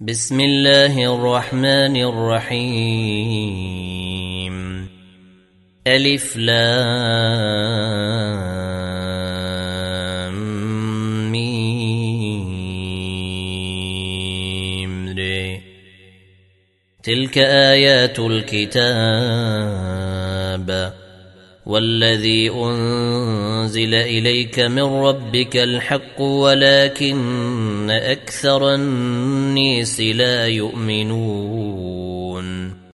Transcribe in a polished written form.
بسم الله الرحمن الرحيم ألف لام ميم ري. تلك آيات الكتاب والذي أنزل إليك من ربك الحق ولكن أكثر الناس لا يؤمنون.